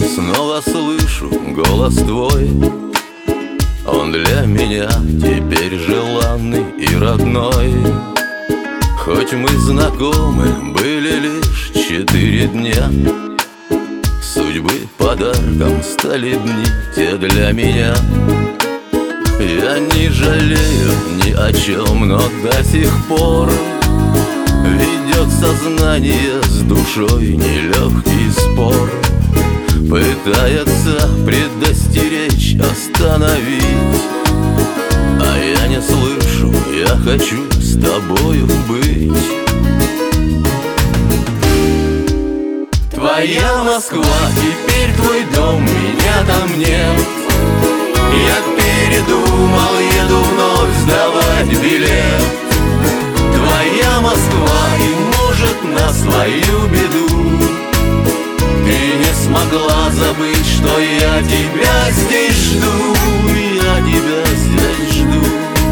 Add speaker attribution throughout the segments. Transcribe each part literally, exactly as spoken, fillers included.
Speaker 1: снова слышу голос твой. Он для меня теперь желанный и родной. Хоть мы знакомы были лишь четыре дня, судьбы подарком стали дни те для меня. Я не жалею ни о чем, но до сих пор ведет сознание с душой нелегкий спор. Пытается предостеречь, остановить, а я не слышу, я хочу с тобою быть. Твоя Москва, теперь твой дом, меня там нет. Я передумал, еду вновь сдавать билет. Твоя Москва, и может на свою беду ты не смогла забыть, что я тебя здесь жду. Я тебя здесь жду.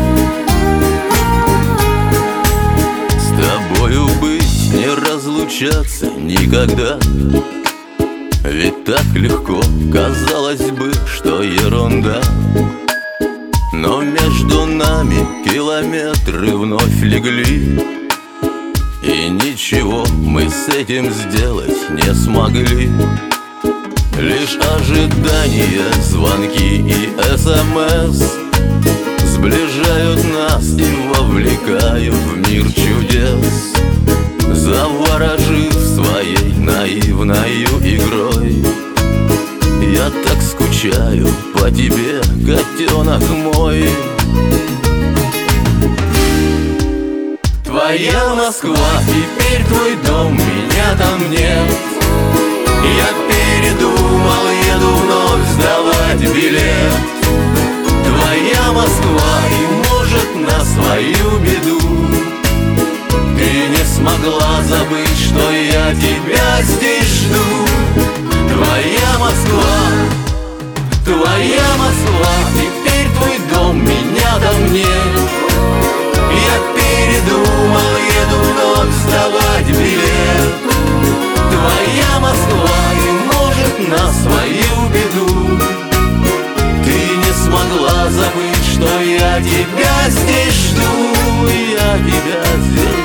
Speaker 1: С тобою быть, не разлучаться никогда. Ведь так легко, казалось бы, что ерунда. Но между нами километры вновь легли, и ничего мы с этим сделать не смогли. Лишь ожидание, звонки и смс сближают нас и вовлекают в мир чудес, заворожив своей наивною игрой. Я так скучаю по тебе, котенок мой. Твоя Москва, теперь твой дом, меня там нет. Я передумал, еду вновь сдавать билет. Твоя Москва, и может на свою беду ты не смогла забыть, что я тебя здесь жду. Твоя Москва, твоя Москва, теперь твой дом, меня там нет. Я передумал, еду вновь сдавать билет. Твоя Москва, и может на свою беду ты не смогла забыть, что я тебя здесь жду. Я тебя здесь